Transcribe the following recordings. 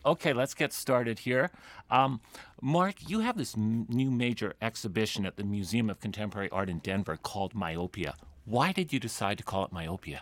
Okay, let's get started here. Mark, you have this new major exhibition at the Museum of Contemporary Art in Denver called Myopia. Why did you decide to call it Myopia?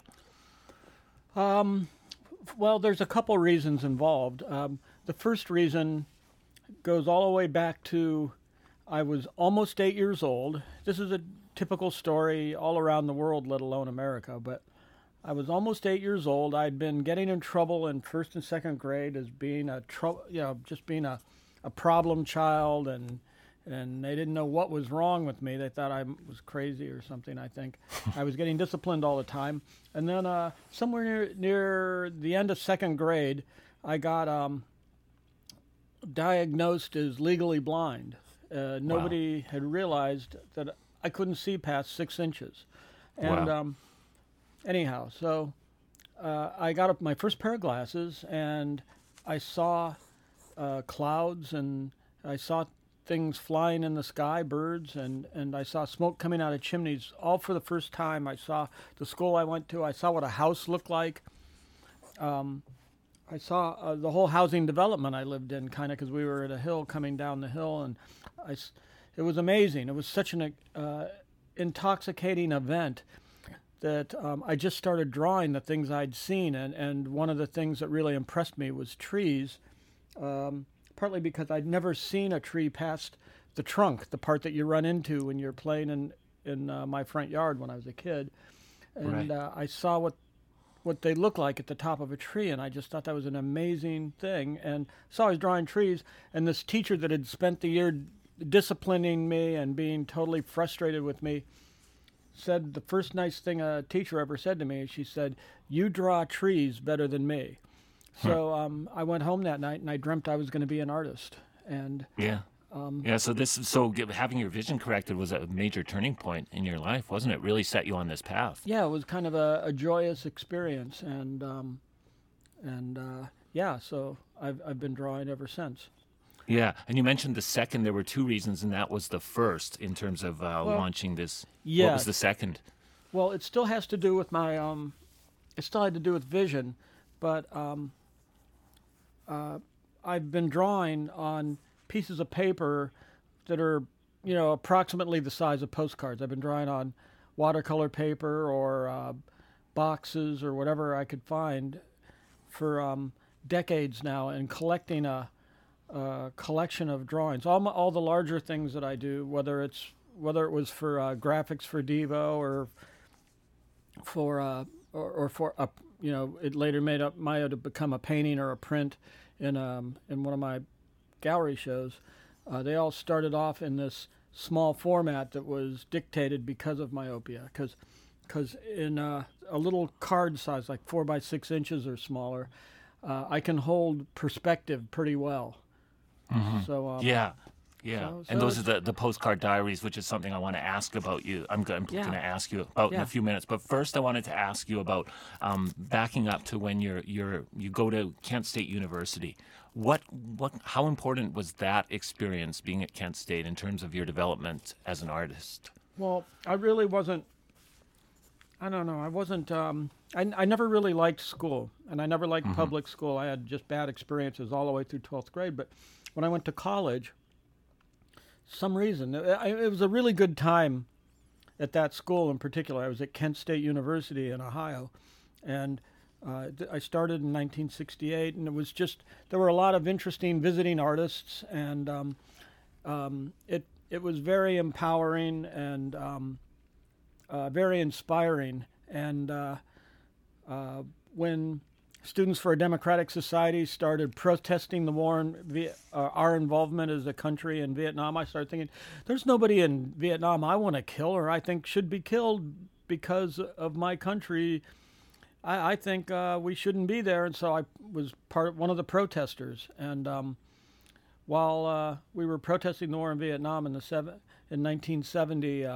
Well, there's a couple reasons involved. The first reason goes all the way back to I was almost 8 years old. This is a typical story all around the world, let alone America, but I was almost 8 years old. I'd been getting in trouble in first and second grade as being just being a problem child, and they didn't know what was wrong with me. They thought I was crazy or something. I think I was getting disciplined all the time, and then somewhere near the end of second grade, I got diagnosed as legally blind. Nobody had realized that I couldn't see past 6 inches, and anyhow, so I got up my first pair of glasses, and I saw clouds, and I saw things flying in the sky, birds, and I saw smoke coming out of chimneys, all for the first time. I saw the school I went to. I saw what a house looked like. I saw the whole housing development I lived in, kind of, because we were at a hill coming down the hill, and it was amazing. It was such an intoxicating event that I just started drawing the things I'd seen, and one of the things that really impressed me was trees, partly because I'd never seen a tree past the trunk, the part that you run into when you're playing in my front yard when I was a kid. And I saw what they look like at the top of a tree, and I just thought that was an amazing thing. And so I was drawing trees, and this teacher that had spent the year disciplining me and being totally frustrated with me said the first nice thing a teacher ever said to me. She said, "You draw trees better than me." So I went home that night, and I dreamt I was going to be an artist. And So having your vision corrected was a major turning point in your life, wasn't it? Really set you on this path. Yeah, it was kind of a joyous experience, so I've been drawing ever since. Yeah, and you mentioned the second. There were two reasons, and that was the first in terms of launching this. Yeah. What was the second? Well, it still has to do with my. It still had to do with vision, but I've been drawing on pieces of paper that are, approximately the size of postcards. I've been drawing on watercolor paper or boxes or whatever I could find for decades now, and collecting a collection of drawings. All the larger things that I do, whether it was for graphics for Devo or for it later might have become a painting or a print in one of my gallery shows. They all started off in this small format that was dictated because of myopia, because in a little card size, like 4 by 6 inches or smaller, I can hold perspective pretty well. Mm-hmm. So yeah. So And those are the postcard diaries, which is something I want to ask about you. I'm going to ask you about in a few minutes. But first, I wanted to ask you about backing up to when you go to Kent State University. How important was that experience, being at Kent State, in terms of your development as an artist? Well, I really wasn't. I don't know. I wasn't. I never really liked school, and I never liked public school. I had just bad experiences all the way through 12th grade. But when I went to college, some reason it was a really good time at that school in particular. I was at Kent State University in Ohio, and I started in 1968, and there were a lot of interesting visiting artists, and it was very empowering and very inspiring. And when Students for a Democratic Society started protesting the war and our involvement as a country in Vietnam, I started thinking, there's nobody in Vietnam I want to kill or I think should be killed because of my country. I think we shouldn't be there. And so I was one of the protesters. And while we were protesting the war in Vietnam in 1970,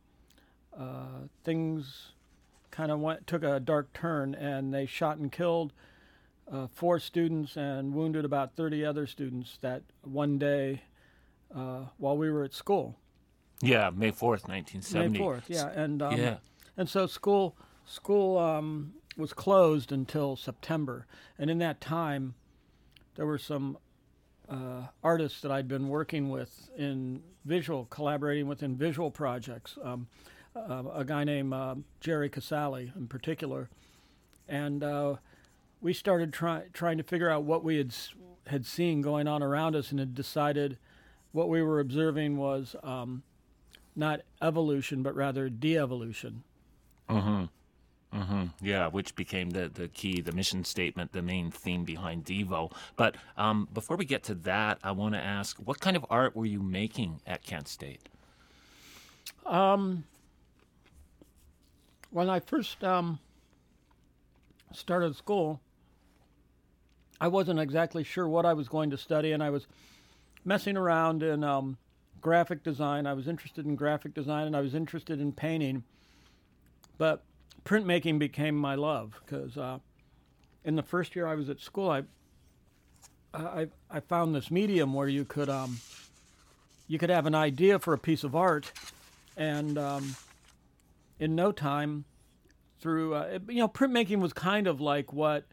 things kind of took a dark turn, and they shot and killed 4 students and wounded about 30 other students that one day while we were at school. Yeah, May 4th, 1970. May 4th, yeah. And so school was closed until September. And in that time, there were some artists that I'd been working with collaborating with in visual projects. A guy named Jerry Casale in particular, and we started trying to figure out what we had seen going on around us, and had decided what we were observing was not evolution, but rather de-evolution. Mm-hmm. Mm-hmm. Yeah, which became the key, the mission statement, the main theme behind Devo. But before we get to that, I want to ask, what kind of art were you making at Kent State? When I first started school, I wasn't exactly sure what I was going to study, and I was messing around in graphic design. I was interested in graphic design, and I was interested in painting, but printmaking became my love, because in the first year I was at school, I found this medium where you could have an idea for a piece of art, and in no time, through printmaking was kind of like what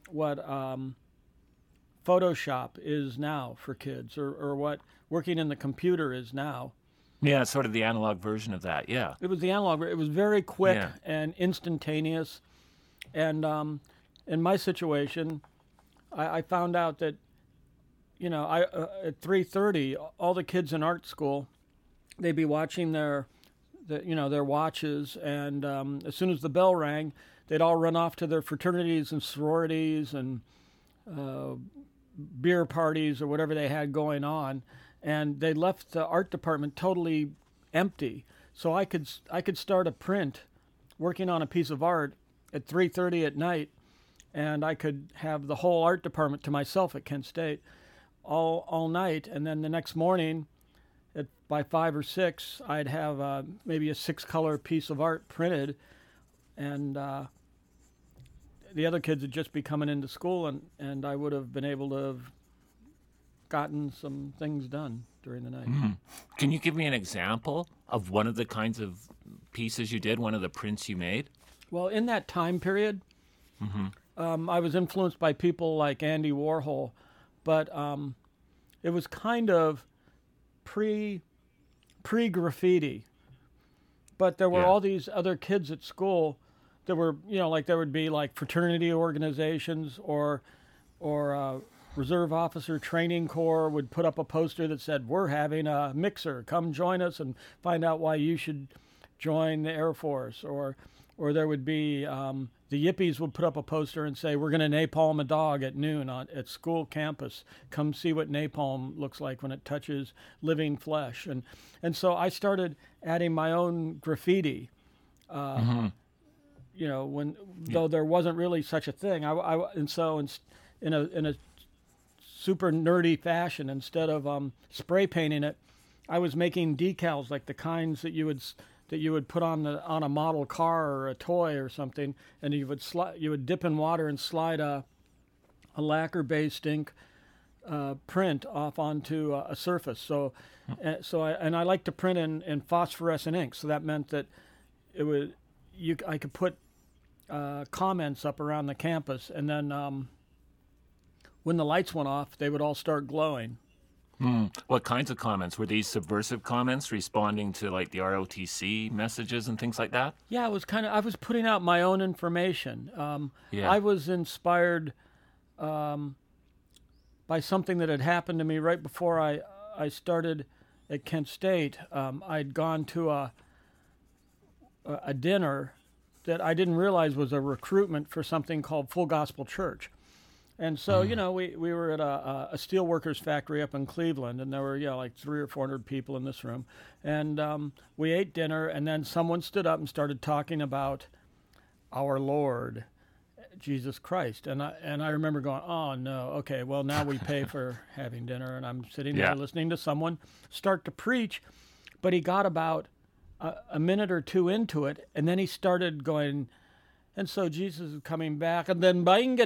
Photoshop is now for kids, or what working in the computer is now. Yeah, sort of the analog version of that, yeah. It was the analog. It was very quick and instantaneous. And in my situation, I found out that, at 3:30, all the kids in art school, they'd be watching their watches, and as soon as the bell rang, they'd all run off to their fraternities and sororities and beer parties or whatever they had going on. And they left the art department totally empty. So I could start a print working on a piece of art at 3:30 at night, and I could have the whole art department to myself at Kent State all night. And then the next morning, by 5 or 6, I'd have maybe a 6-color piece of art printed, and the other kids would just be coming into school, and I would have been able to have gotten some things done during the night. Mm. Can you give me an example of one of the kinds of pieces you did, one of the prints you made? Well, in that time period, I was influenced by people like Andy Warhol, but it was kind of pre-graffiti. But there were all these other kids at school that were, there would be like fraternity organizations or Reserve Officer Training Corps would put up a poster that said, "We're having a mixer. Come join us and find out why you should join the Air Force." Or there would be the Yippies would put up a poster and say, "We're going to napalm a dog at noon at school campus. Come see what napalm looks like when it touches living flesh." And so I started adding my own graffiti. Though there wasn't really such a thing. In a super nerdy fashion, instead of spray painting it, I was making decals like the kinds that you would put on a model car or a toy or something, and you would dip in water and slide a lacquer-based ink print off onto a surface. I like to print in phosphorescent ink, so that meant that I could put comments up around the campus, and then when the lights went off, they would all start glowing. What kinds of comments? Were these subversive comments responding to like the ROTC messages and things like that? Yeah, it was I was putting out my own information. I was inspired by something that had happened to me right before I started at Kent State. I'd gone to a dinner that I didn't realize was a recruitment for something called Full Gospel Church. And so, we were at a steelworkers factory up in Cleveland, and there were, like 300 or 400 people in this room. And we ate dinner, and then someone stood up and started talking about our Lord, Jesus Christ. And I remember going, oh, no, okay, well, now we pay for having dinner. And I'm sitting there listening to someone start to preach, but he got about a minute or two into it, and then he started going, and so Jesus is coming back, and then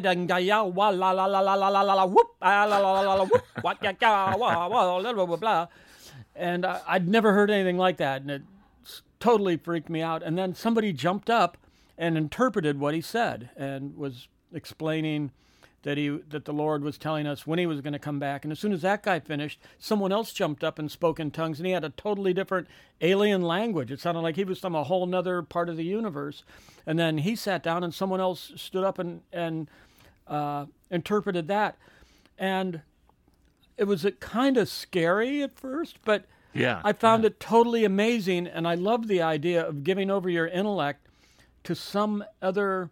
and I'd never heard anything like that, and it totally freaked me out. And then somebody jumped up and interpreted what he said and was explaining that the Lord was telling us when he was going to come back. And as soon as that guy finished, someone else jumped up and spoke in tongues, and he had a totally different alien language. It sounded like he was from a whole nother part of the universe. And then he sat down, and someone else stood up and interpreted that. And it was kind of scary at first, but I found it totally amazing, and I love the idea of giving over your intellect to some other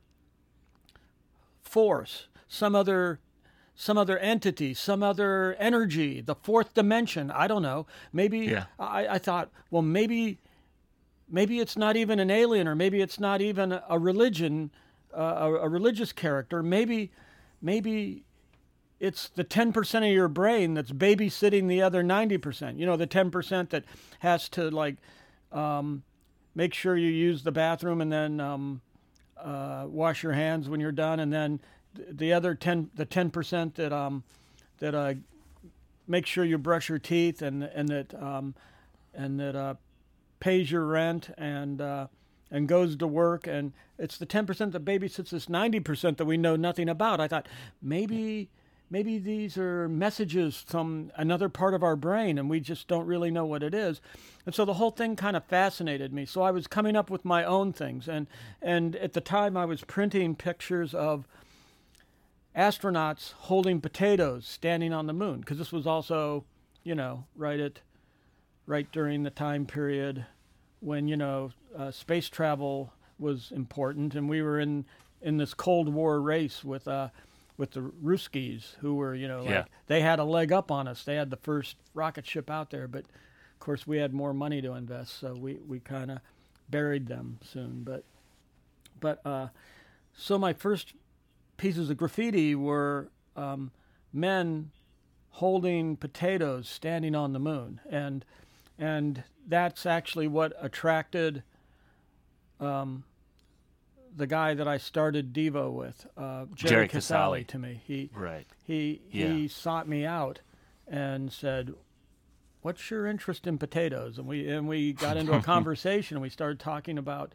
force, some other entity, some other energy, the fourth dimension. I don't know. Maybe I thought, well, maybe it's not even an alien, or maybe it's not even a religion, a religious character. Maybe it's the 10% of your brain that's babysitting the other 90%. You know, the 10% that has to make sure you use the bathroom and then wash your hands when you're done, and then the other 10% that makes sure you brush your teeth and that pays your rent and goes to work, and it's the 10% that babysits this 90% that we know nothing about. I thought maybe these are messages from another part of our brain, and we just don't really know what it is. And so the whole thing kind of fascinated me. So I was coming up with my own things. And at the time, I was printing pictures of astronauts holding potatoes standing on the moon, because this was also, right during the time period when, space travel was important, and we were in this Cold War race with the Ruskies, who were, they had a leg up on us. They had the first rocket ship out there, but of course we had more money to invest, so we kind of buried them soon. But so my first pieces of graffiti were men holding potatoes standing on the moon, and that's actually what attracted the guy that I started Devo with, Jerry Casale, to me. He sought me out and said, "What's your interest in potatoes?" And we got into a conversation, and we started talking about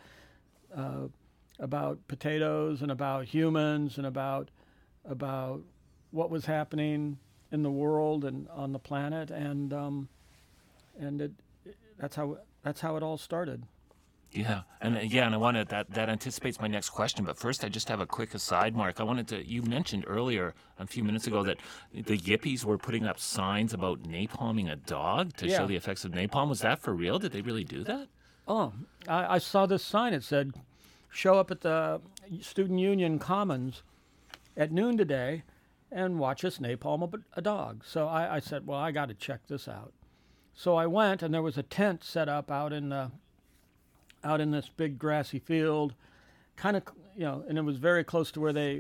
potatoes and about humans and about what was happening in the world and on the planet, and that's how it all started. Yeah, and I wanted that anticipates my next question. But first, I just have a quick aside, Mark. You mentioned earlier, a few minutes ago, that the Yippies were putting up signs about napalming a dog to show the effects of napalm. Was that for real? Did they really do that? Oh, I saw this sign. It said, "Show up at the Student Union Commons at noon today and watch us napalm a dog." So I said, well, I got to check this out. So I went, and there was a tent set up out in this big grassy field, kind of, and it was very close to where they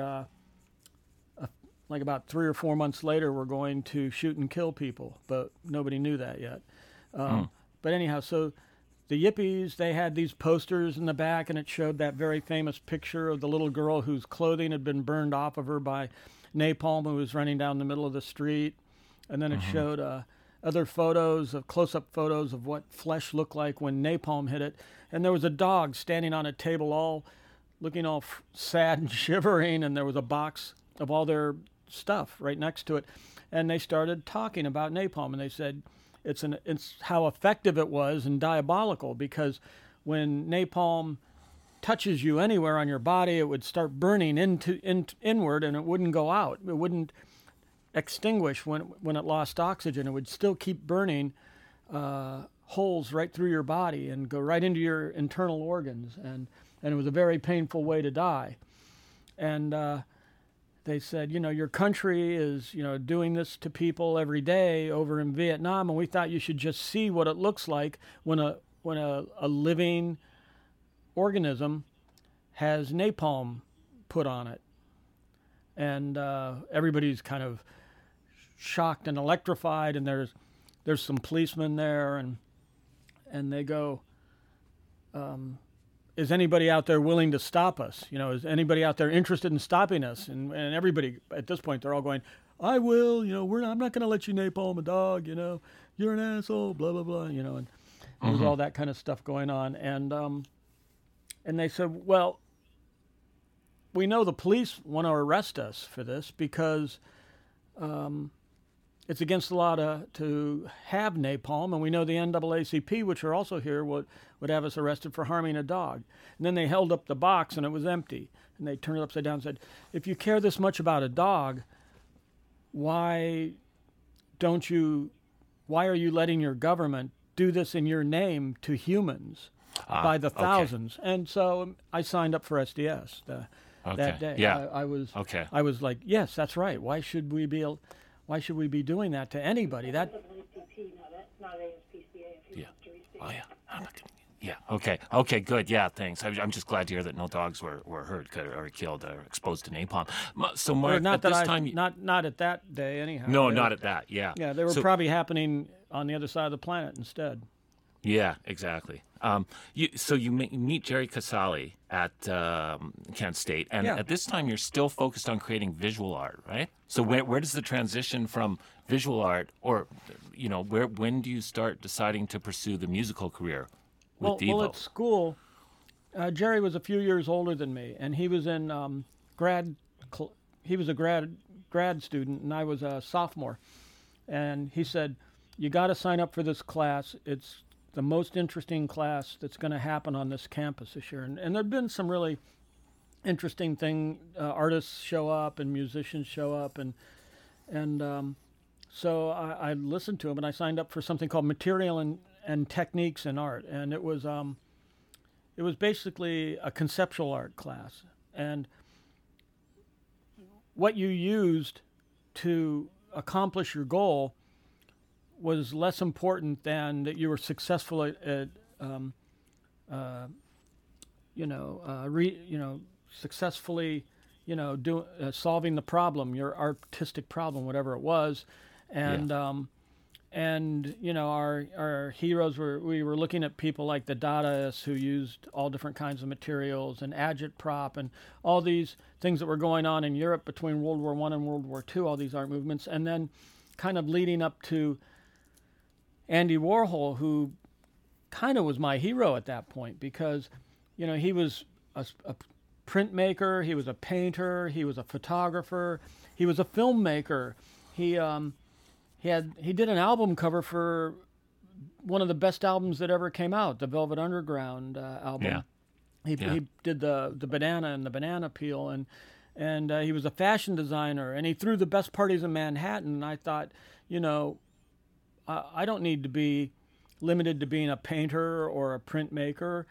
like about 3 or 4 months later were going to shoot and kill people, but nobody knew that yet. But anyhow, so the Yippies, they had these posters in the back, and it showed that very famous picture of the little girl whose clothing had been burned off of her by napalm, who was running down the middle of the street. And then it showed other photos, close-up photos of what flesh looked like when napalm hit it. And there was a dog standing on a table looking all sad and shivering, and there was a box of all their stuff right next to it. And they started talking about napalm, and they said it's how effective it was and diabolical, because when napalm touches you anywhere on your body, it would start burning inward, and it wouldn't go out. It wouldn't extinguish when it lost oxygen. It would still keep burning holes right through your body and go right into your internal organs, and it was a very painful way to die. And they said, your country is doing this to people every day over in Vietnam, and we thought you should just see what it looks like when a living organism has napalm put on it. And everybody's kind of shocked and electrified, and there's some policemen there, and they go, is anybody out there willing to stop us? Is anybody out there interested in stopping us? And everybody at this point, they're all going, I will. I'm not going to let you napalm a dog. You're an asshole. Blah blah blah. And there's all that kind of stuff going on. And they said, well, we know the police want to arrest us for this because it's against the law to have napalm, and we know the NAACP, which are also here, would have us arrested for harming a dog. And then they held up the box, and it was empty. And they turned it upside down and said, if you care this much about a dog, why are you letting your government do this in your name to humans by the thousands? Okay. And so I signed up for SDS that day. Yeah. I was like, yes, that's right. Why should we be doing that to anybody? That. Not ASPCA. Yeah. Oh yeah. Yeah. Okay. Good. Yeah. Thanks. I'm just glad to hear that no dogs were hurt or killed or exposed to napalm. So, Mark, not at that day, anyhow. No, not at that. Yeah. Yeah, they were probably happening on the other side of the planet instead. Yeah. Exactly. You meet Jerry Casale at Kent State, and at this time you're still focused on creating visual art, right? So where does the transition from visual art, or when do you start deciding to pursue the musical career? Well, at school, Jerry was a few years older than me, and he was in he was a grad student, and I was a sophomore. And he said, "You got to sign up for this class. It's the most interesting class that's going to happen on this campus this year." And there'd been some really interesting artists show up and musicians show up, and so I listened to him, and I signed up for something called Material and Techniques in Art, and it was basically a conceptual art class, and what you used to accomplish your goal was less important than that you were successful at successfully solving the problem, your artistic problem, whatever it was, and. Yeah. And our heroes we were looking at people like the Dadaists who used all different kinds of materials, and agitprop, and all these things that were going on in Europe between World War I and World War II, all these art movements, and then kind of leading up to Andy Warhol, who kind of was my hero at that point, because he was a printmaker, he was a painter, he was a photographer, he was a filmmaker. He did an album cover for one of the best albums that ever came out, the Velvet Underground album. Yeah. He did the Banana and the Banana Peel, and he was a fashion designer, and he threw the best parties in Manhattan. And I thought, I don't need to be limited to being a painter or a printmaker.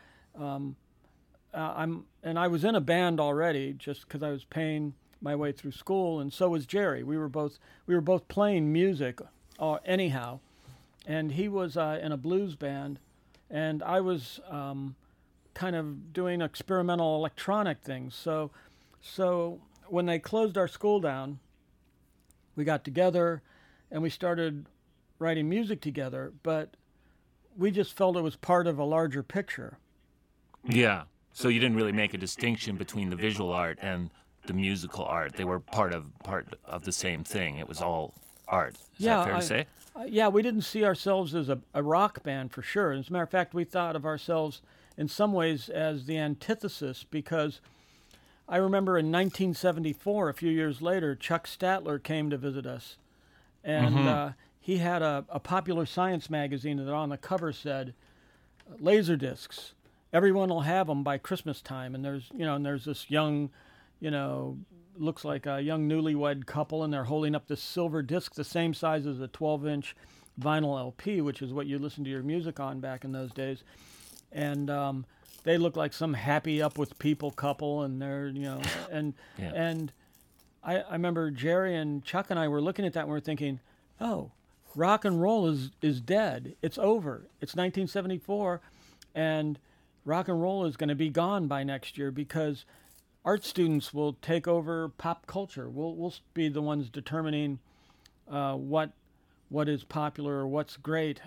I was in a band already, just because I was paying my way through school, and so was Jerry. We were both playing music anyhow, and he was in a blues band, and I was kind of doing experimental electronic things. So when they closed our school down, we got together and we started writing music together, but we just felt it was part of a larger picture. Yeah. So you didn't really make a distinction between the visual art and the musical art. They were part of the same thing. It was all art. Is that fair to say? Yeah, we didn't see ourselves as a rock band for sure. As a matter of fact, we thought of ourselves in some ways as the antithesis, because I remember in 1974, a few years later, Chuck Statler came to visit us, and he had a popular science magazine that on the cover said, "Laserdiscs. Everyone will have them by Christmas time." And there's this young, looks like a young newlywed couple, and they're holding up this silver disc the same size as a 12-inch vinyl LP, which is what you listened to your music on back in those days. And they look like some happy up with people couple, and they're, and yeah. And I remember Jerry and Chuck and I were looking at that and we were thinking, oh, rock and roll is dead. It's over. It's 1974, and rock and roll is going to be gone by next year, because art students will take over pop culture. We'll be the ones determining what is popular or what's great,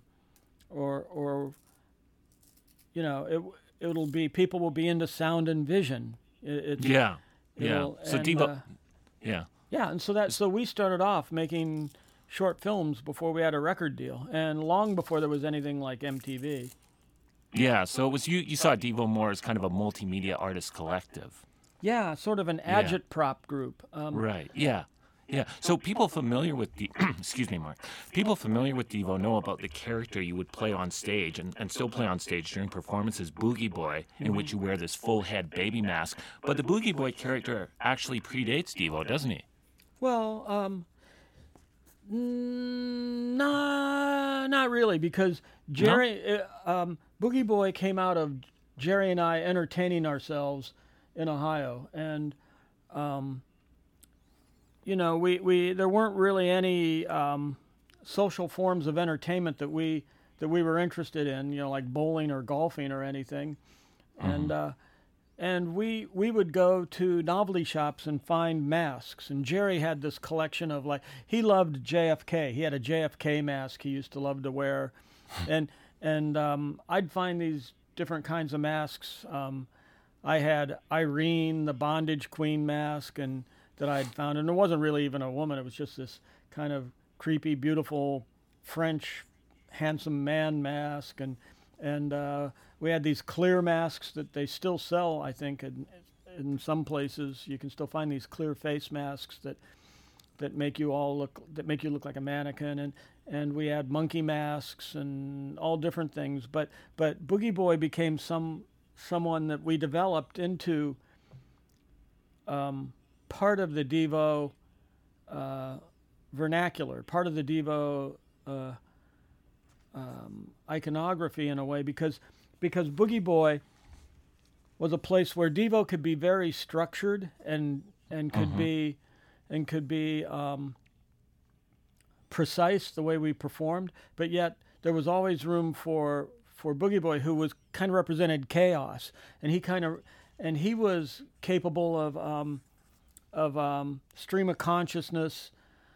it'll be, people will be into sound and vision. So Devo, and so we started off making short films before we had a record deal, and long before there was anything like MTV. Yeah, so it was you saw Devo more as kind of a multimedia artist collective. Yeah, sort of an agitprop group. Right. Yeah. Yeah. So people familiar with the excuse me, Mark. People familiar with Devo know about the character you would play on stage and still play on stage during performances, Boogie Boy, in which you wear this full head baby mask. But the Boogie Boy character actually predates Devo, doesn't he? Well, not really, because Jerry, Boogie Boy came out of Jerry and I entertaining ourselves in Ohio, and we there weren't really any social forms of entertainment that we were interested in, like bowling or golfing or anything, and we would go to novelty shops and find masks. And Jerry had this collection of, like, he loved JFK. He had a JFK mask he used to love to wear, and I'd find these different kinds of masks. I had Irene, the Bondage Queen mask, and that I'd found, and it wasn't really even a woman. It was just this kind of creepy, beautiful French handsome man mask, and we had these clear masks that they still sell, I think, in some places. You can still find these clear face masks that make you look like a mannequin, and we had monkey masks and all different things. But Boogie Boy became someone that we developed into part of the Devo vernacular, part of the Devo iconography in a way, because Boogie Boy was a place where Devo could be very structured and could be precise the way we performed, but yet there was always room for Boogie Boy, who was kind of represented chaos, and he was capable of stream of consciousness,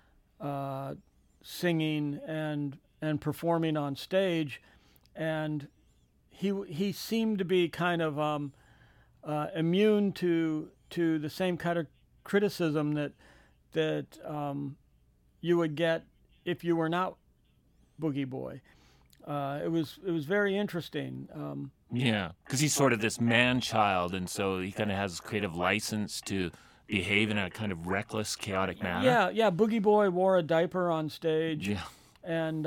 singing and performing on stage, and he seemed to be kind of immune to the same kind of criticism that you would get if you were not Boogie Boy. It was very interesting. Yeah, because he's sort of this man-child, and so he kind of has creative license to behave in a kind of reckless, chaotic manner. Yeah. Boogie Boy wore a diaper on stage. Yeah. And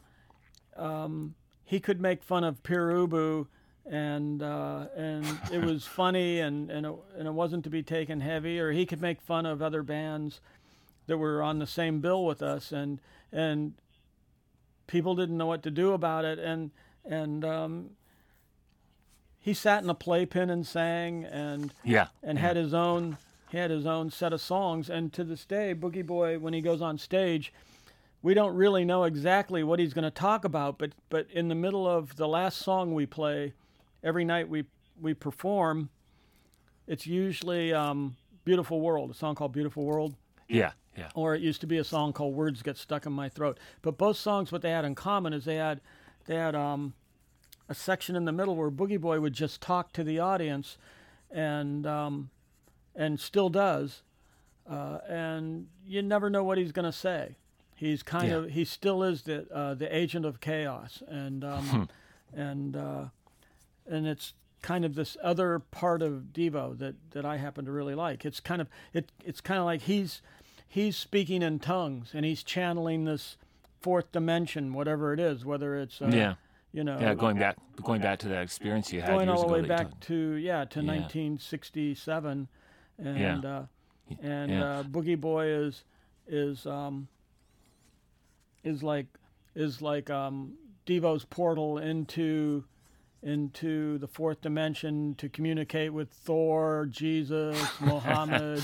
he could make fun of Pere Ubu, and it was funny, and it wasn't to be taken heavy. Or he could make fun of other bands that were on the same bill with us, and people didn't know what to do about it. And he sat in a playpen and sang, and had his own set of songs. And to this day, Boogie Boy, when he goes on stage, we don't really know exactly what he's going to talk about, but in the middle of the last song we play, every night we perform, it's usually Beautiful World, a song called Beautiful World. Yeah. Or it used to be a song called Words Get Stuck in My Throat. But both songs, what they had in common is they had a section in the middle where Boogie Boy would just talk to the audience, and still does, and you never know what he's going to say. He's he still is the agent of chaos, and it's kind of this other part of Devo that I happen to really like. It's kind of like he's speaking in tongues, and he's channeling this fourth dimension, whatever it is, whether it's going back to that experience you had going years all the ago way back to 1967, and Boogie Boy is like Devo's portal into the fourth dimension to communicate with Thor, Jesus, Muhammad,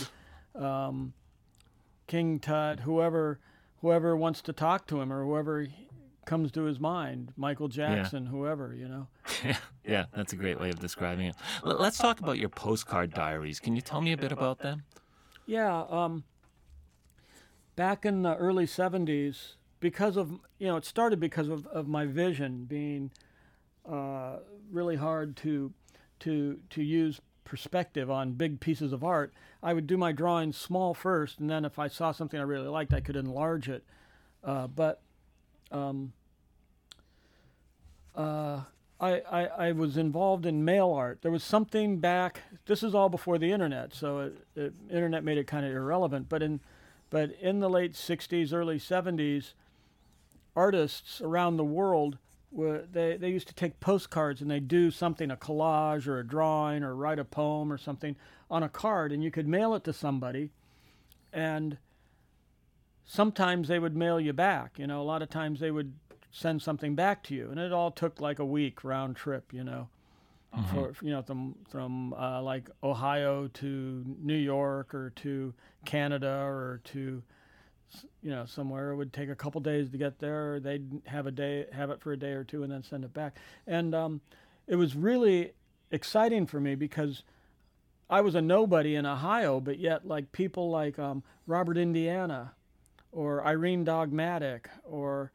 King Tut, whoever wants to talk to him, or whoever comes to his mind, Michael Jackson, whoever, Yeah, that's a great way of describing it. Let's talk about your postcard diaries. Can you tell me a bit about them? Yeah, back in the early 70s, because of, it started because of my vision being really hard to use perspective on big pieces of art. I would do my drawings small first, and then if I saw something I really liked, I could enlarge it. But I was involved in mail art. There was something back. This is all before the internet, so internet made it kind of irrelevant. But in the late '60s, early '70s, artists around the world they used to take postcards and they'd do something, a collage or a drawing, or write a poem or something on a card, and you could mail it to somebody, and sometimes they would mail you back. A lot of times they would send something back to you, and it all took like a week round trip. For from like Ohio to New York or to Canada or to somewhere. It would take a couple days to get there. Or they'd have it for a day or two, and then send it back. And it was really exciting for me because I was a nobody in Ohio, but yet like people like Robert Indiana or Irene Dogmatic or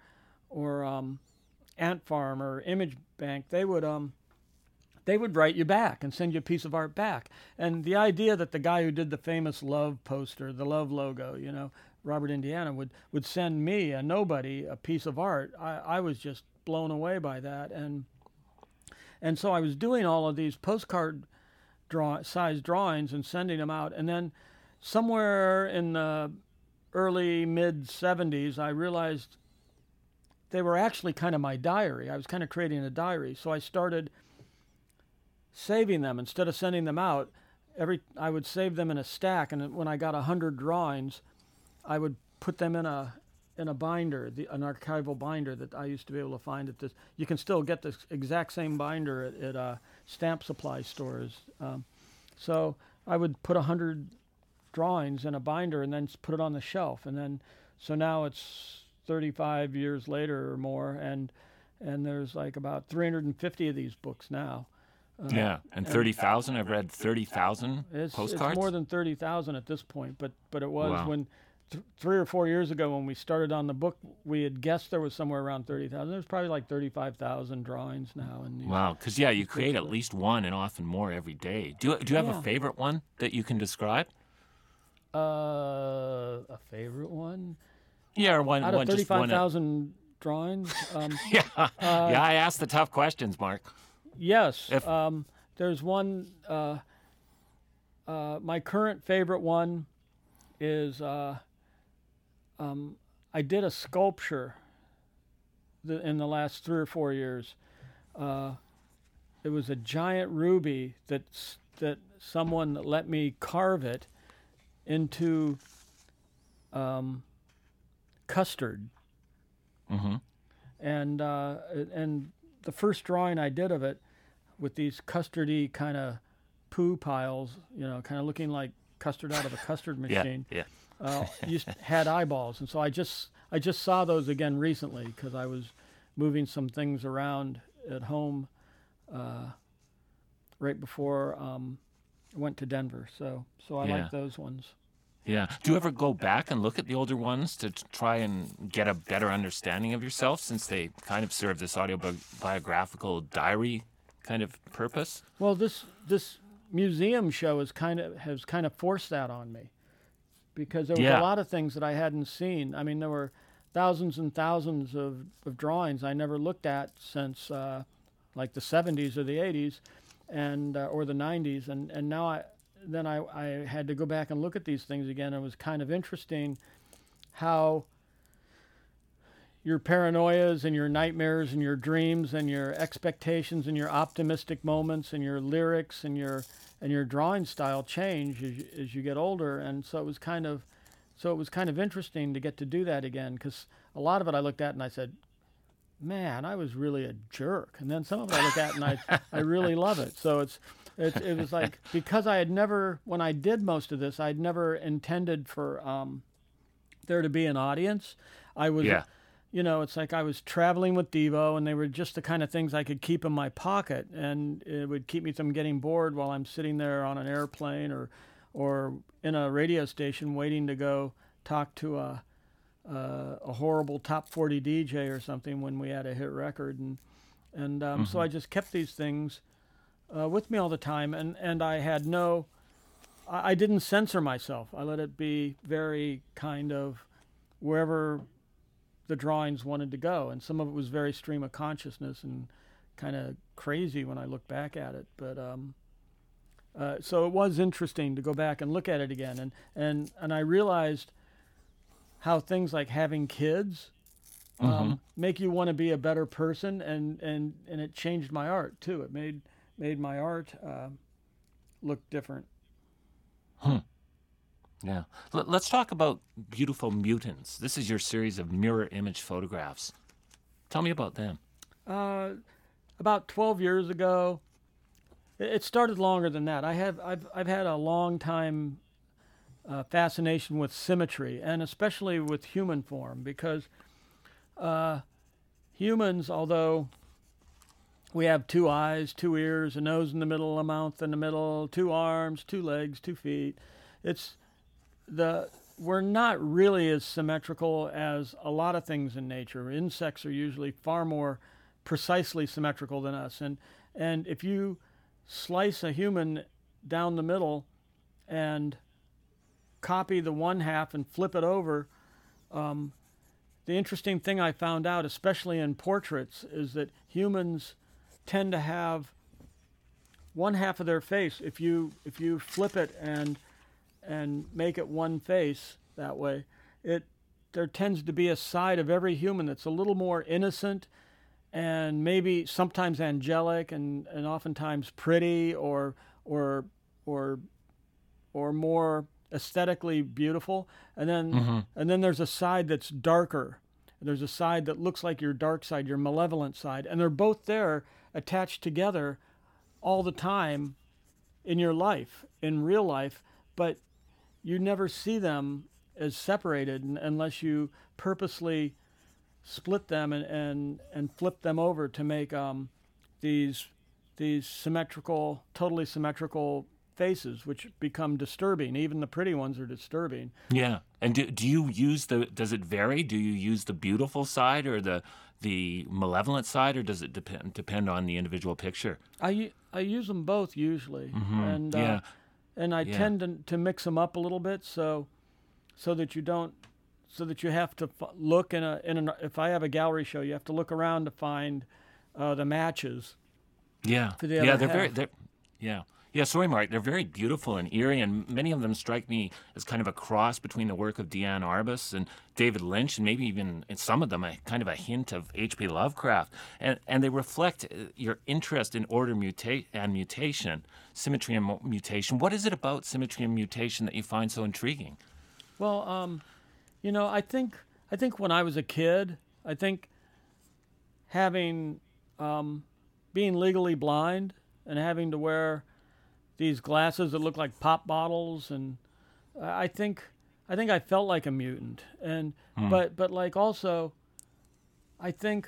Ant Farm or Image Bank, they would write you back and send you a piece of art back. And the idea that the guy who did the famous Love poster, the Love logo, Robert Indiana, would send me, a nobody, a piece of art, I was just blown away by that. And so I was doing all of these postcard size drawings and sending them out. And then somewhere in the early mid-'70s, I realized they were actually kind of my diary. I was kind of creating a diary. So I started saving them instead of sending them out. I would save them in a stack, and when I got 100 drawings, I would put them in a binder, an archival binder that I used to be able to find at this. You can still get this exact same binder at stamp supply stores. So I would put 100 drawings in a binder and then put it on the shelf, and then so now it's 35 years later or more, and there's like about 350 of these books now. And 30,000. I've read 30,000 postcards. It's more than 30,000 at this point, but it was when 3 or 4 years ago when we started on the book, we had guessed there was somewhere around 30,000. There's probably like 35,000 drawings now. Wow, because you create at least one and often more every day. Do you have a favorite one that you can describe? A favorite one? Yeah, or one out of 35,000 drawings. I asked the tough questions, Mark. Yes, there's one. My current favorite one is I did a sculpture in the last 3 or 4 years. It was a giant ruby that someone let me carve it into custard. Mm-hmm. And the first drawing I did of it, with these custardy kind of poo piles, kind of looking like custard out of a custard machine. Had eyeballs, and so I just saw those again recently because I was moving some things around at home right before I went to Denver. So I like those ones. Yeah. Do you ever go back and look at the older ones to try and get a better understanding of yourself, since they kind of serve this autobiographical diary kind of purpose? Well, this museum show has kind of forced that on me, because there was a lot of things that I hadn't seen. I mean, there were thousands and thousands of drawings I never looked at since like the 70s or the 80s and or the 90s, and now I had to go back and look at these things again. It was kind of interesting how your paranoias and your nightmares and your dreams and your expectations and your optimistic moments and your lyrics and your drawing style change as you get older. And so it was kind of interesting to get to do that again, because a lot of it I looked at and I said, man, I was really a jerk. And then some of it I look at and I really love it. So it was like, because I had never, when I did most of this, I'd never intended for there to be an audience. I was, it's like I was traveling with Devo, and they were just the kind of things I could keep in my pocket, and it would keep me from getting bored while I'm sitting there on an airplane or in a radio station waiting to go talk to a horrible top 40 DJ or something when we had a hit record, and so I just kept these things with me all the time, and I had I didn't censor myself. I let it be very kind of wherever the drawings wanted to go, and some of it was very stream of consciousness and kind of crazy when I look back at it. But so it was interesting to go back and look at it again, and I realized how things like having kids make you want to be a better person, and it changed my art too. It made my art look different. Yeah. Let's talk about Beautiful Mutants. This is your series of mirror image photographs. Tell me about them. About 12 years ago, it started longer than that. I've had a long time fascination with symmetry, and especially with human form, because humans, although we have 2 eyes, 2 ears, a nose in the middle, a mouth in the middle, 2 arms, 2 legs, 2 feet, we're not really as symmetrical as a lot of things in nature. Insects are usually far more precisely symmetrical than us, and if you slice a human down the middle and copy the one half and flip it over, the interesting thing I found out, especially in portraits, is that humans tend to have one half of their face. If you flip it and make it one face that way, there tends to be a side of every human that's a little more innocent and maybe sometimes angelic and oftentimes pretty or more aesthetically beautiful, and then there's a side that's darker. There's a side that looks like your dark side, your malevolent side, and they're both there attached together all the time in your life, in real life, but you never see them as separated unless you purposely split them and flip them over to make these symmetrical, totally symmetrical faces, which become disturbing. Even the pretty ones are disturbing. Yeah. And do you use does it vary? Do you use the beautiful side or the malevolent side, or does it depend on the individual picture? I use them both usually. And and I tend to mix them up a little bit so that you have to look if I have a gallery show, you have to look around to find the matches. Yeah. For the other half. Yeah, sorry, Mark. They're very beautiful and eerie, and many of them strike me as kind of a cross between the work of Diane Arbus and David Lynch, and maybe even in some of them a kind of a hint of H.P. Lovecraft. And they reflect your interest in order and mutation, symmetry and mutation. What is it about symmetry and mutation that you find so intriguing? Well, I think when I was a kid, I think having being legally blind and having to wear these glasses that look like pop bottles, and I think I felt like a mutant, and but like also, I think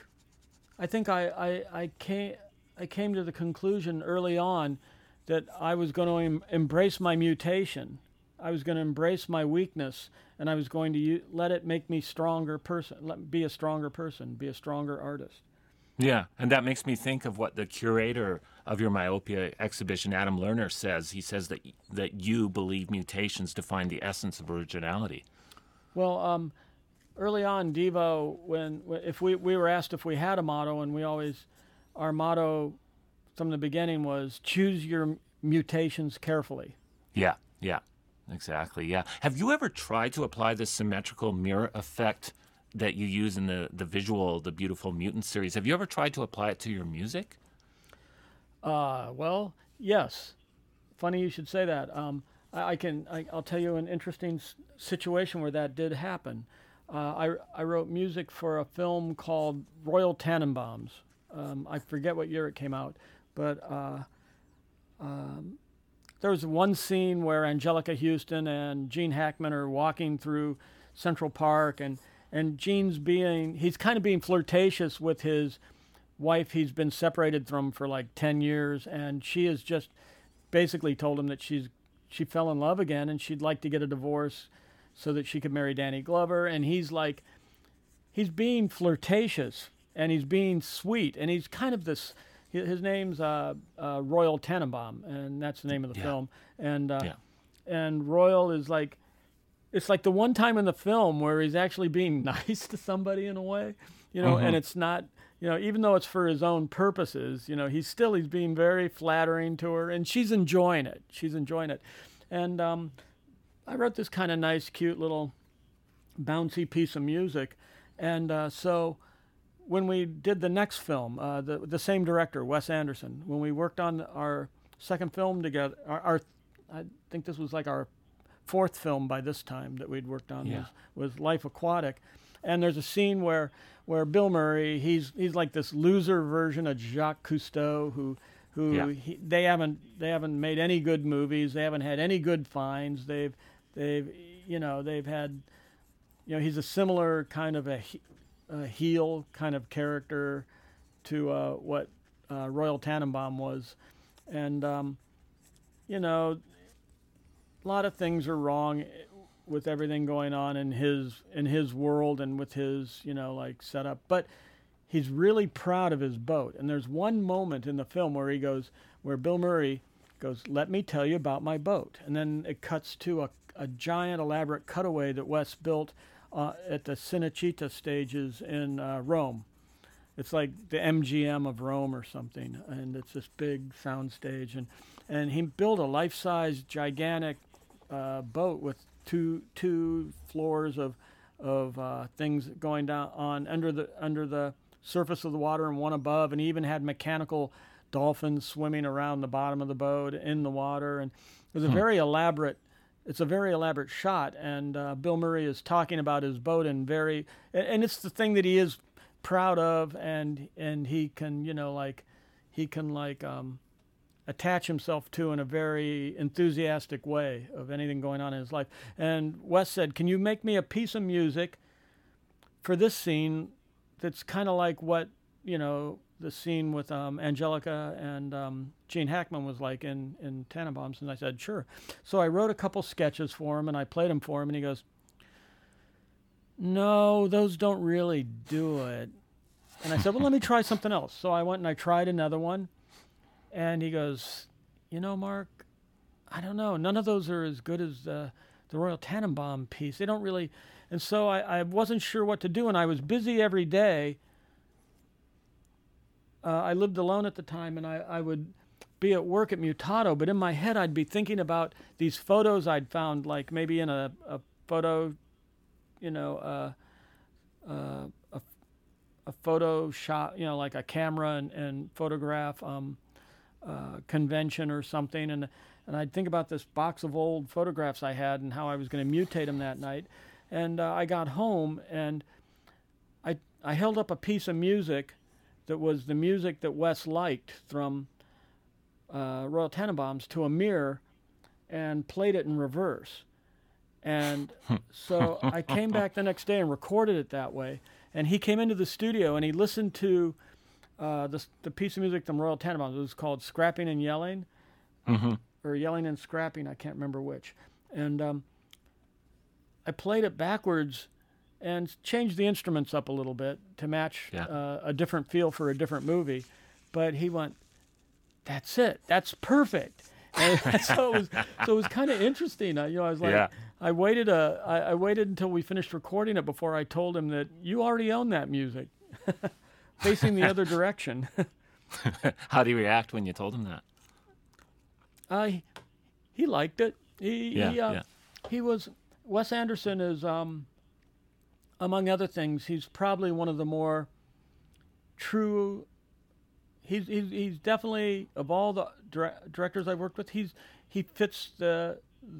I came to the conclusion early on that I was going to embrace my mutation. I was going to embrace my weakness, and I was going to let it make me stronger person, be a stronger person, be a stronger artist. Yeah, and that makes me think of what the curator of your myopia exhibition, Adam Lerner, says. He says that you believe mutations define the essence of originality. Well, early on, Devo, if we were asked if we had a motto, and our motto from the beginning was choose your mutations carefully. Yeah, exactly. Yeah. Have you ever tried to apply this symmetrical mirror effect that you use in the Beautiful Mutant series? Have you ever tried to apply it to your music? Well, yes. Funny you should say that. I'll tell you an interesting situation where that did happen. I wrote music for a film called Royal Tenenbaums. I forget what year it came out, but there was one scene where Angelica Houston and Gene Hackman are walking through Central Park, and he's kind of being flirtatious with his wife he's been separated from for like 10 years, and she has just basically told him that she fell in love again and she'd like to get a divorce so that she could marry Danny Glover. And he's being flirtatious and he's being sweet, and he's kind of this, his name's Royal Tenenbaum, and that's the name of the film. And Royal is like it's like the one time in the film where he's actually being nice to somebody in a way, and it's not, even though it's for his own purposes, he's being very flattering to her, and she's enjoying it. And I wrote this kind of nice, cute little bouncy piece of music. And so when we did the next film, the same director, Wes Anderson, when we worked on our second film together, I think this was like our fourth film by this time that we'd worked on, was Life Aquatic. And there's a scene where Bill Murray, he's like this loser version of Jacques Cousteau, who they haven't made any good movies, they haven't had any good finds, they've had, he's a similar kind of a heel kind of character to what Royal Tannenbaum was, and a lot of things are wrong with everything going on in his world and with his setup, but he's really proud of his boat. And there's one moment in the film where Bill Murray goes, "Let me tell you about my boat," and then it cuts to a giant elaborate cutaway that Wes built at the Cinecittà stages in Rome. It's like the MGM of Rome or something, and it's this big sound stage, and he built a life-size gigantic boat with two floors of things going down on under the surface of the water and one above, and he even had mechanical dolphins swimming around the bottom of the boat in the water, and it was a very elaborate shot. And Bill Murray is talking about his boat and it's the thing that he is proud of, and he can attach himself to in a very enthusiastic way of anything going on in his life. And Wes said, "Can you make me a piece of music for this scene that's kind of like what the scene with Angelica and Gene Hackman was like in Tannenbaums?" And I said, "Sure." So I wrote a couple sketches for him, and I played them for him, and he goes, "No, those don't really do it." And I said, "Well, let me try something else." So I went and I tried another one, and he goes, "Mark, I don't know. None of those are as good as the Royal Tannenbaum piece. They don't really." And so I wasn't sure what to do, and I was busy every day. I lived alone at the time, and I would be at work at Mutato, but in my head I'd be thinking about these photos I'd found, like maybe in a photo, a photo shop, like a camera and photograph convention or something, and I'd think about this box of old photographs I had and how I was going to mutate them that night. And I got home, and I held up a piece of music that was the music that Wes liked from Royal Tannenbaums to a mirror, and played it in reverse. And so I came back the next day and recorded it that way. And he came into the studio and he listened to the piece of music from Royal Tannenbaums. It was called Scrapping and Yelling, or Yelling and Scrapping, I can't remember which. And I played it backwards and changed the instruments up a little bit to match a different feel for a different movie. But he went, "That's it. That's perfect." And so it was kind of interesting. I was like, I waited until we finished recording it before I told him that you already own that music, facing the other direction. How did he react when you told him that? He liked it. He was. Wes Anderson is, among other things, he's probably one of the more true. He's definitely, of all the directors I've worked with, he fits the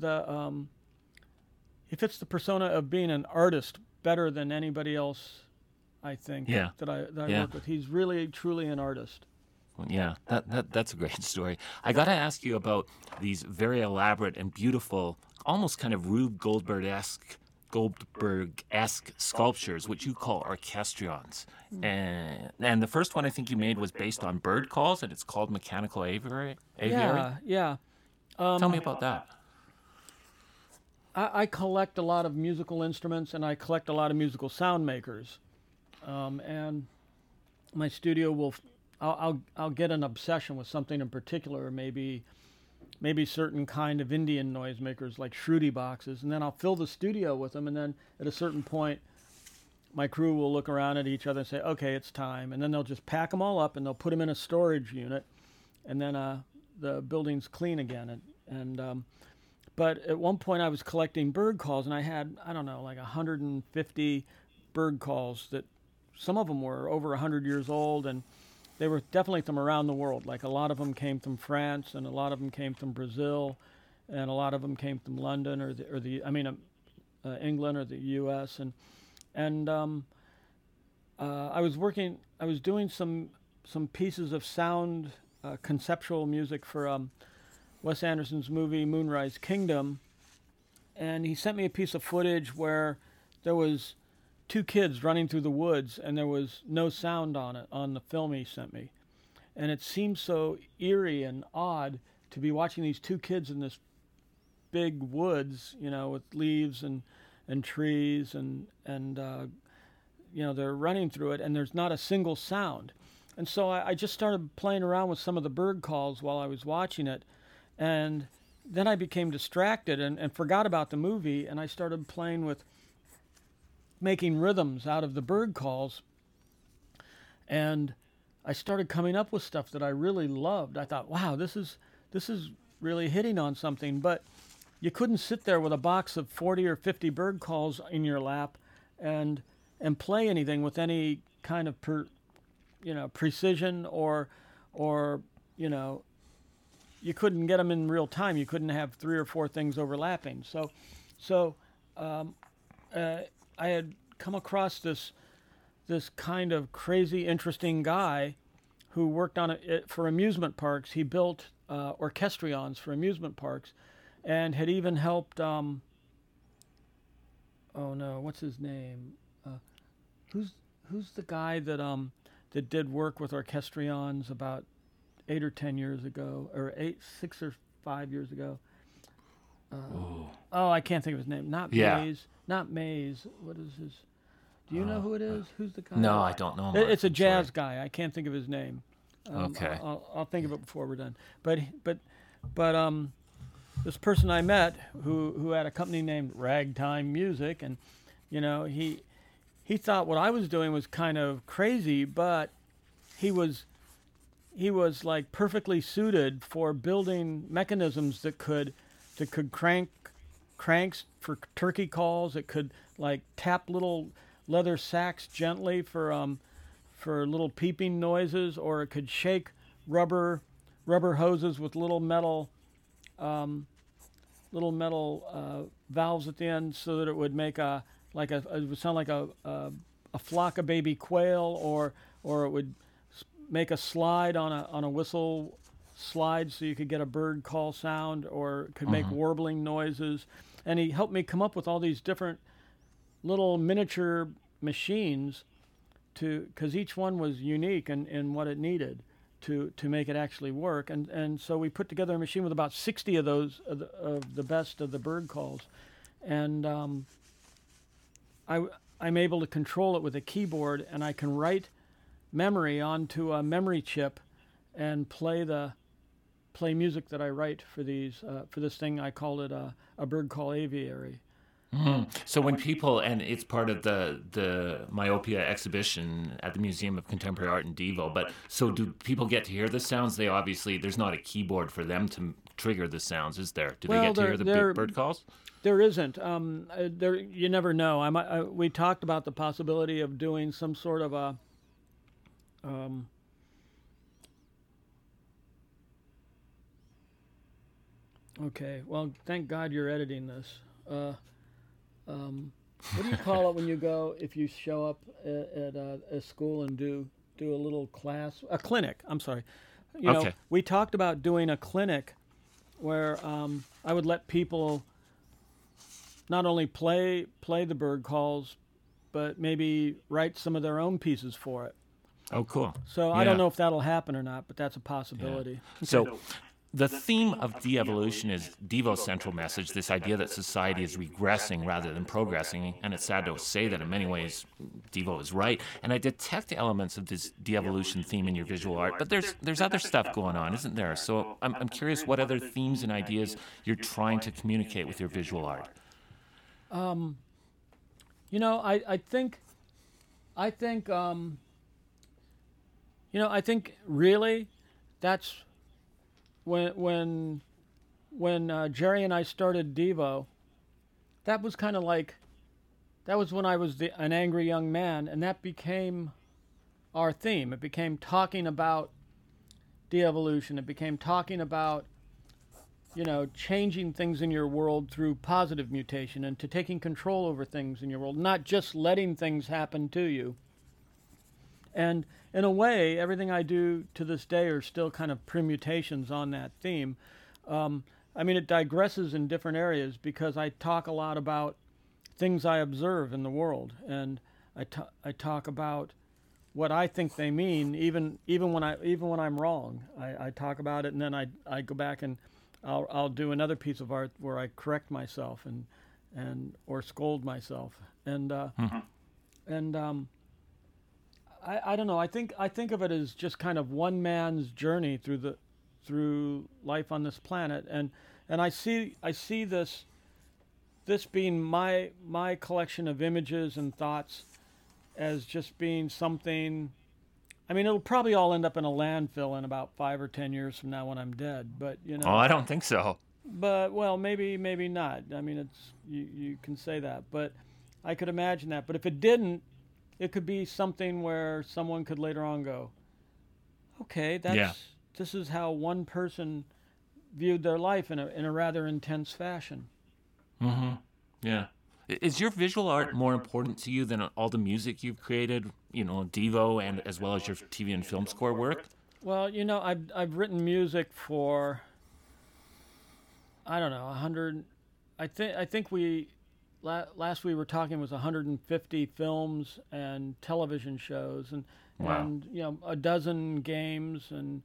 persona of being an artist better than anybody else, I think. That I worked with. He's really truly an artist. Yeah, that's a great story. I got to ask you about these very elaborate and beautiful, almost kind of Rube Goldberg-esque sculptures, which you call orchestrions. And the first one I think you made was based on bird calls, and it's called Mechanical Aviary. Yeah. Tell me about that. I collect a lot of musical instruments, and I collect a lot of musical sound makers. And my studio I'll get an obsession with something in particular, maybe maybe certain kind of Indian noisemakers like Shruti boxes, and then I'll fill the studio with them, and then at a certain point, my crew will look around at each other and say, okay, it's time, and then they'll just pack them all up and they'll put them in a storage unit, and then the building's clean again. But at one point I was collecting bird calls, and I had, I don't know, like 150 bird calls that some of them were over 100 years old, and they were definitely from around the world. Like a lot of them came from France, and a lot of them came from Brazil, and a lot of them came from London England or the U.S. I was doing some pieces of sound, conceptual music for Wes Anderson's movie Moonrise Kingdom, and he sent me a piece of footage where there was 2 kids running through the woods, and there was no sound on it, on the film he sent me. And it seemed so eerie and odd to be watching these 2 kids in this big woods, with leaves and trees and they're running through it, and there's not a single sound. And so I just started playing around with some of the bird calls while I was watching it, and then I became distracted and forgot about the movie, and I started playing with making rhythms out of the bird calls, and I started coming up with stuff that I really loved. I thought, wow, this is really hitting on something. But you couldn't sit there with a box of 40 or 50 bird calls in your lap and play anything with any kind of precision or you couldn't get them in real time. You couldn't have 3 or 4 things overlapping. So I had come across this kind of crazy, interesting guy who worked on it for amusement parks. He built orchestrions for amusement parks, and had even helped. What's his name? Who's the guy that did work with orchestrions about 8 or 10 years ago, or 6 or 5 years ago? I can't think of his name. Not Mays. What is his? Do you know who it is? Who's the guy? No, I don't know. It's a jazz guy. I can't think of his name. Okay. I'll think of it before we're done. But this person I met who had a company named Ragtime Music, and he thought what I was doing was kind of crazy, but he was like perfectly suited for building mechanisms that could cranks for turkey calls. It could like tap little leather sacks gently for little peeping noises, or it could shake rubber hoses with little metal valves at the end, so that it would make it would sound like a flock of baby quail, or it would make a slide on a whistle slide, so you could get a bird call sound, or it could make warbling noises. And he helped me come up with all these different little miniature machines, because each one was unique in what it needed to make it actually work. And so we put together a machine with about 60 of those of the best of the bird calls, and I'm able to control it with a keyboard, and I can write memory onto a memory chip and play music that I write for this thing. I call it a bird call aviary. So when people, and it's part of the Myopia exhibition at the Museum of Contemporary Art in Devo, but so do people get to hear the sounds? There's not a keyboard for them to trigger the sounds, is there? Do they get to hear the bird calls? There isn't. You never know. We talked about the possibility of doing some sort of a okay, well, thank God you're editing this. What do you call it when you go, if you show up at a school and do a little class? A clinic, I'm sorry. We talked about doing a clinic where I would let people not only play the bird calls, but maybe write some of their own pieces for it. Oh, cool. So I don't know if that'll happen or not, but that's a possibility. Yeah. So The theme of de-evolution is Devo's central message, this idea that society is regressing rather than progressing, and it's sad to say that in many ways Devo is right. And I detect elements of this de-evolution theme in your visual art, but there's other stuff going on, isn't there? So I'm curious what other themes and ideas you're trying to communicate with your visual art. I think really that's when Jerry and I started Devo, that was kind of like, that was when I was an angry young man, and that became our theme. It became talking about de-evolution. It became talking about, changing things in your world through positive mutation and to taking control over things in your world, not just letting things happen to you. And in a way, everything I do to this day are still kind of permutations on that theme. It digresses in different areas because I talk a lot about things I observe in the world, and I talk about what I think they mean, even when I'm wrong. I talk about it, and then I go back and I'll do another piece of art where I correct myself and or scold myself, and I don't know. I think of it as just kind of one man's journey through life on this planet, and I see this being my collection of images and thoughts as just being something. It'll probably all end up in a landfill in about 5 or 10 years from now when I'm dead. But Oh, I don't think so. But well, maybe not. It's you can say that, but I could imagine that. But if it didn't, it could be something where someone could later on go, okay, this is how one person viewed their life in a rather intense fashion. Mm-hmm. Yeah. Is your visual art more important to you than all the music you've created, Devo, and as well as your TV and film score work? Well, I've written music for, I don't know, 100. I think last we were talking was 150 films and television shows, and wow. and a dozen games and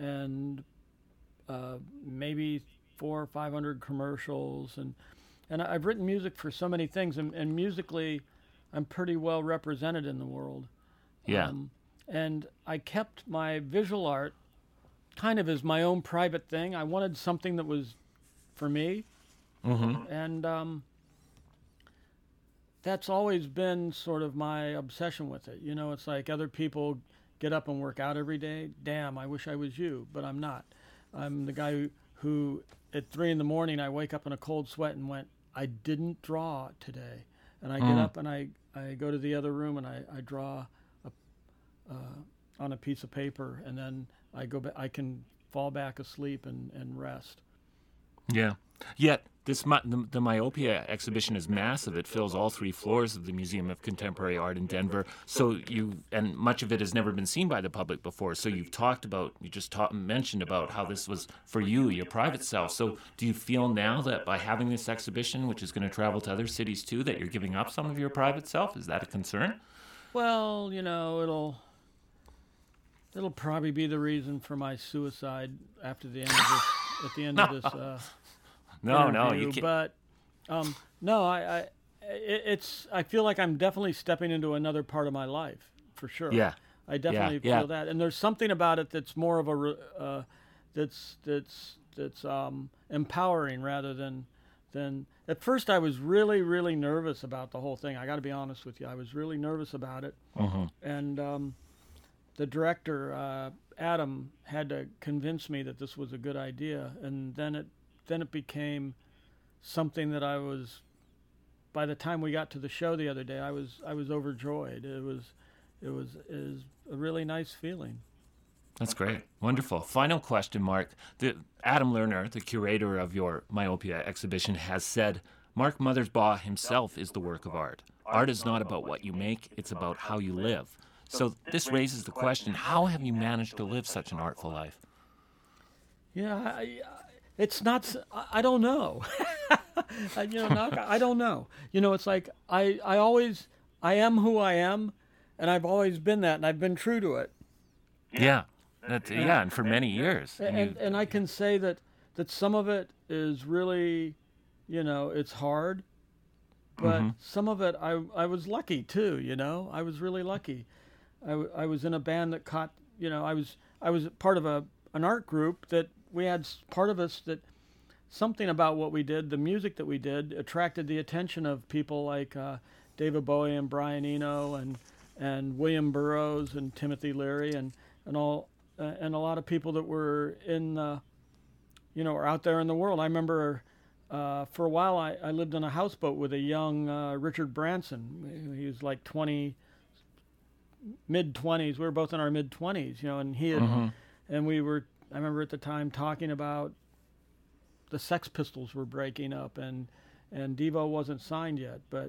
maybe 400 or 500 commercials, and I've written music for so many things, and musically I'm pretty well represented in the world. Yeah. And I kept my visual art kind of as my own private thing. I wanted something that was for me. Mm-hmm. And that's always been sort of my obsession with it. It's like other people get up and work out every day. Damn, I wish I was you, but I'm not. I'm the guy who at 3 a.m. I wake up in a cold sweat and went, I didn't draw today. And I get up and I go to the other room and I draw on a piece of paper, and then I go back. I can fall back asleep and rest. Yeah. Yet the Myopia exhibition is massive. It fills all 3 floors of the Museum of Contemporary Art in Denver. So and much of it has never been seen by the public before. So you mentioned about how this was for you, your private self. So do you feel now that by having this exhibition, which is going to travel to other cities too, that you're giving up some of your private self? Is that a concern? Well, it'll probably be the reason for my suicide after the end of this. At the end of this. No, you can't. But no, I feel like I'm definitely stepping into another part of my life for sure. Yeah, I definitely feel that, and there's something about it that's more of a that's empowering rather than. At first, I was really, really nervous about the whole thing. I got to be honest with you. I was really nervous about it, and the director Adam had to convince me that this was a good idea, and then it became something that I was. By the time we got to the show the other day, I was overjoyed. It was a really nice feeling. That's great. Wonderful. Final question, Mark. Adam Lerner, the curator of your Myopia exhibition, has said, Mark Mothersbaugh himself is the work of art. Art is not about what you make, it's about how you live. So this raises the question, how have you managed to live such an artful life? Yeah, it's not, I don't know. I don't know. It's like I am who I am, and I've always been that, and I've been true to it. Yeah. And for many years. And I can say that some of it is really, it's hard, but some of it I was lucky too. I was really lucky. I was in a band that caught. I was part of an art group that we had part of us that something about what we did, the music that we did, attracted the attention of people like David Bowie and Brian Eno and William Burroughs and Timothy Leary and all and a lot of people that were in are out there in the world. I remember for a while I lived in a houseboat with a young Richard Branson. He was like mid-20s. We were both in our mid-20s, and he had, and we were. I remember at the time talking about the Sex Pistols were breaking up, and Devo wasn't signed yet, but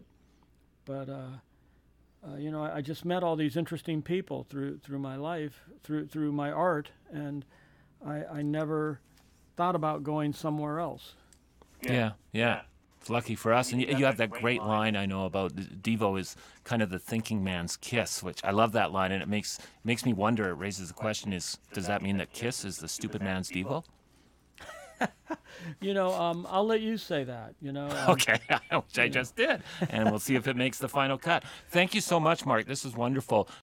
I just met all these interesting people through my life, through my art, and I never thought about going somewhere else. Yeah. It's lucky for us. And you have that great line I know about Devo is kind of the thinking man's Kiss, which I love that line, and it makes me wonder. It raises the question: does that mean that Kiss is the stupid man's Devo? I'll let you say that. Okay, which I just did, and we'll see if it makes the final cut. Thank you so much, Mark. This is wonderful.